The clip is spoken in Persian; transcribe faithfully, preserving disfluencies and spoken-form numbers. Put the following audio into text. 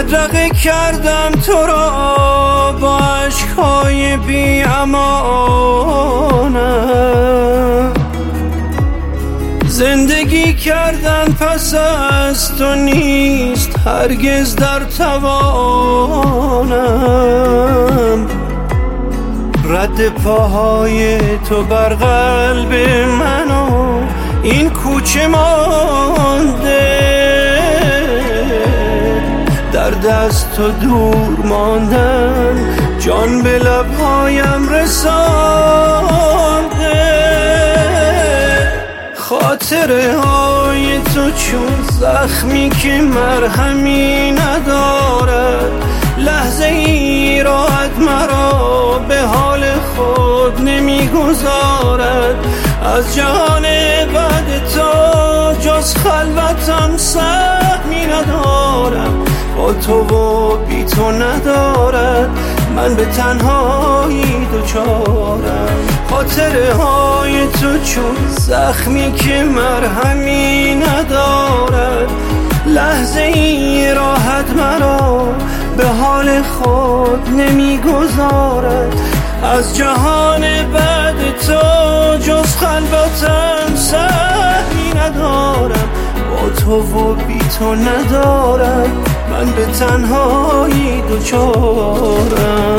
بدرقه کردم تو را با عشقهای بی امانم، زندگی کردن پس از تو نیست هرگز در توانم. رد پاهای تو بر قلب من و این کوچه مانده، در دست تو دور ماندن جان به لبهایم رسانده. خاطره های تو چون زخمی که مرهمی ندارد، لحظه ای راحت مرا به حال خود نمیگذارد. از جهان بعد تو جز خلوتم سهمی ندارم، با تو و بی تو ندارد من به تنهایی دوچارم. خاطره های تو چون زخمی که مرهمی ندارد، لحظه ای راحت مرا به حال خود نمیگذارد. از جهان بعد تو جز خلوتم سهمی ندارم، با تو و بی تو ندارم من به تنهایی دوچارم.